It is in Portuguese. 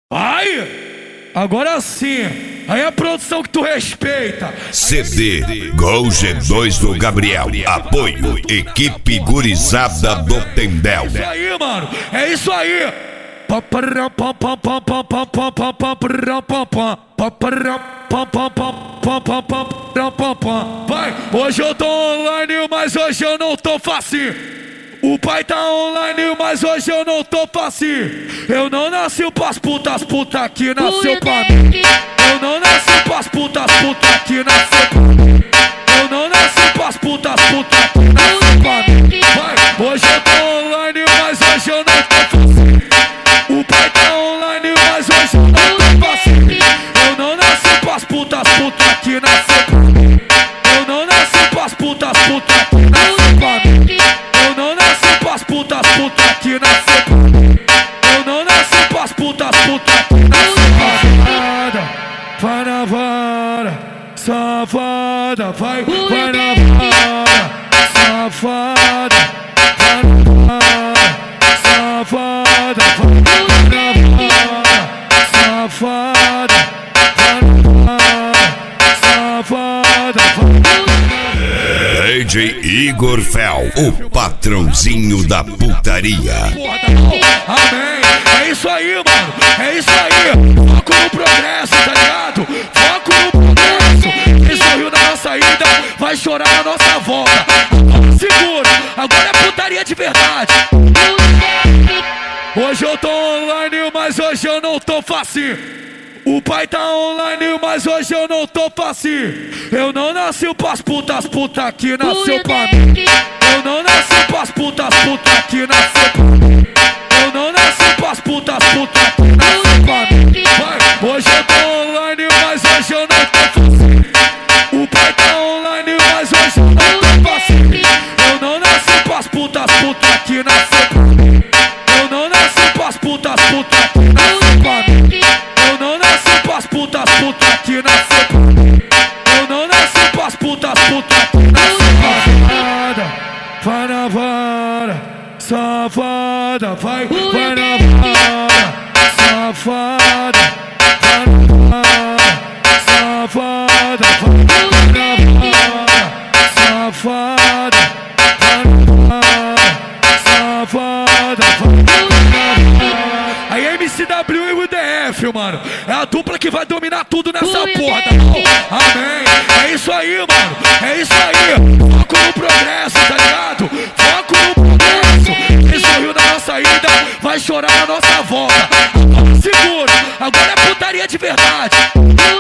Aí, agora sim, aí a produção que tu respeita. CD Gol G2 do Gabriel. Apoio Equipe Gurizada do Tendel. É isso aí, mano, é isso aí. Vai, hoje eu tô online, mas hoje eu não tô facinho. O pai tá online, mas hoje eu não tô facinho. Eu não nasci pras putas, puta que nasceu pra mim. Eu não nasci pras putas, puta que nasceu pra mim. Eu não nasci pras putas, puta que nasceu pra mim. Vai, hoje eu tô online, mas hoje eu não tô facinho. O pai tá online, mas hoje eu não tô facinho. Eu não nasci pras putas, puta que nasceu pra mim. Eu não nasci pras putas, puta que nasceu pra mim. Eu não nasci pras putas, puta que nasceu pra mim. Eu não nasci pras putas, puta que nasceu pra mim. Vai na vara, safada, vai na vara, safada, vai na vara, safada, vai na vara, safada, vai na vara, safada, vai. DJ Igor Fel, o patrãozinho da putaria. Amém, é isso aí, mano, é isso aí. Foco no progresso, tá ligado? Foco no progresso. Quem sorriu na nossa ida vai chorar na nossa volta. Segura, agora é putaria de verdade. Hoje eu tô online, mas hoje eu não tô facinho. O pai tá online, mas hoje eu não tô facinho. Eu não nasci pras putas, puta que nasceu pra mim. Eu não nasci pras putas, puta que nasceu pra mim. Eu não nasci pras putas, puta que nasceu pra mim. Vai, hoje eu tô online, mas hoje eu não tô facinho. O pai tá online, mas hoje eu não tô facinho. Eu não nasci pras putas, puta que nasceu pra mim. Eu não nasci pras putas, puta que nasceu pra mim. Eu não nasci pras putas, puta que nasceu pra mim. Eu não nasci pras putas, puta que nasceu pra mim. Vai na vara, safada, vai na vara, safada, vai na vara, safada, vai na vara, safada, vai na vara, safada, vai na vara. Aí MCW e o DF, mano, é a dupla que vai dominar tudo nessa porra, tá bom? Amém, é isso aí, mano, é isso aí. Foco no progresso, tá ligado? Foco no progresso. Quem sorriu na nossa ida vai chorar na nossa volta. Segura, agora é putaria de verdade.